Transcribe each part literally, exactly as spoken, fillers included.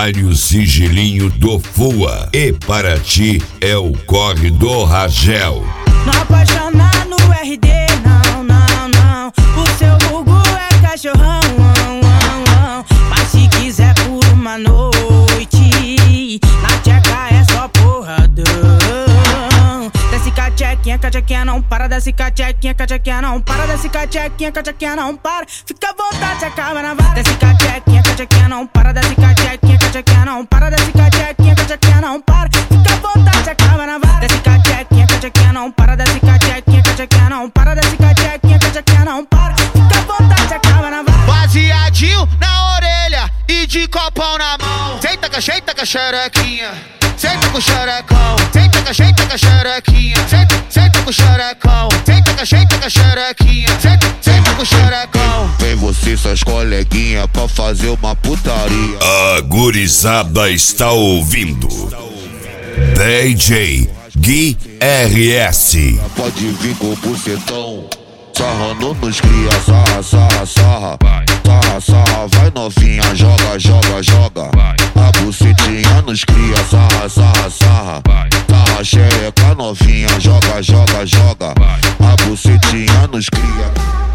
Mário Sigilinho do Fua. E para ti é o corre do Ragel. Não apaixonar no R D, não, não, não. O seu vulgo é cachorrão, não, não, não. Mas se quiser por uma noite, na tcheca é só porradão. Desce cachequinha, cachequinha não para. Desce cachequinha, cachequinha não para. Desce cachequinha, cachequinha não para. Fica à vontade, acaba na vara. Desce cachequinha, cachequinha não para. Desce cachequinha, cachequinha não para. Desce cachequinha, cachequinha não para. Fica à vontade, acaba na vara. Desce cachequinha, cachequinha não para. Desce cachequinha, cachequinha não para. Desce cachequinha, cachequinha não para. Fica à vontade, acaba na vara. Baseadinho na orelha e de copão na mão. Senta com a cheita com a xerequinha. Senta com o xerecão. Senta com a cheita com a xerequinha. Senta, senta com o xerecão. Senta com a cheita com a xerequinha. Senta, senta com o xerecão. Vem você e suas coleguinhas pra fazer uma putaria. A gurizada está ouvindo D J Gui R S. Pode vir com o bucetão, sarrando nos cria, sarra, sarra, sarra. Sarra, sarra, vai novinha, joga, joga, joga. A bucetinha nos cria, sarra, sarra, sarra. Sarra, xereca novinha, joga, joga, joga. A bucetinha nos cria.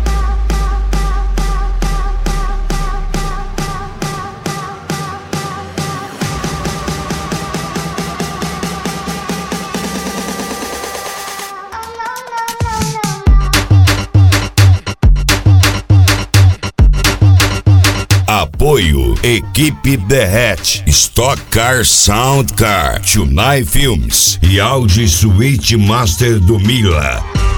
Apoio Equipe Derrete, Stock Car Sound Car, Tunai Filmes e Audi Suite Master do Mila.